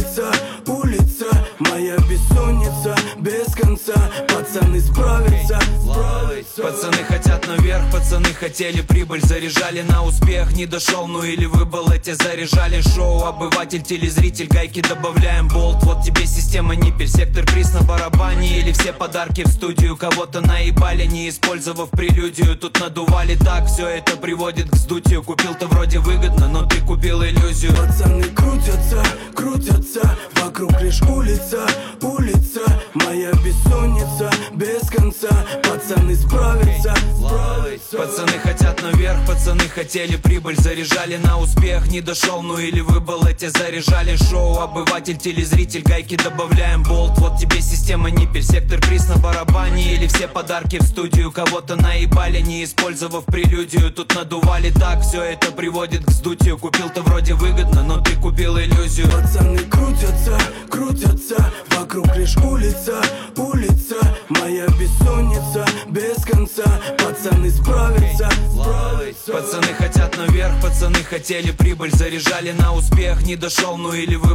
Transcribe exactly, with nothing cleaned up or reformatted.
улица, улица, моя бессонница без конца. Пацаны справятся, справятся. Пацаны хотят наверх, пацаны хотели прибыль. Заряжали на успех, не дошел, ну или выбыл, эти заряжали шоу. Обыватель, телезритель, гайки добавляем болт. Вот тебе система ниппель, сектор приз на барабане. Или все подарки в студию, кого-то наебали, не использовав прелюдию. Тут надували так, все это приводит к сдутию. Купил-то вроде выгодно, но ты купил иллюзию. Пацаны крутятся, крутятся, вокруг лишь улица, улица, моя бессонница без конца. Пацаны справятся, справятся. Пацаны хотят наверх, пацаны хотели прибыль. Заряжали на успех, не дошел, ну или выбыл, эти заряжали шоу. Обыватель, телезритель, гайки добавляем болт. Вот тебе система ниппель, сектор приз на барабане. Или все подарки в студию, кого-то наебали, не использовав прелюдию. Тут надували так, все это приводит к сдутию. Купил-то вроде выгодно, но ты купил иллюзию. Пацаны крутятся, крутятся, вокруг лишь улица, улица, моя бессонница без конца. Пацаны справятся, справятся. Пацаны хотят наверх, пацаны хотели прибыль. Заряжали на успех, не дошел, ну или выбыл.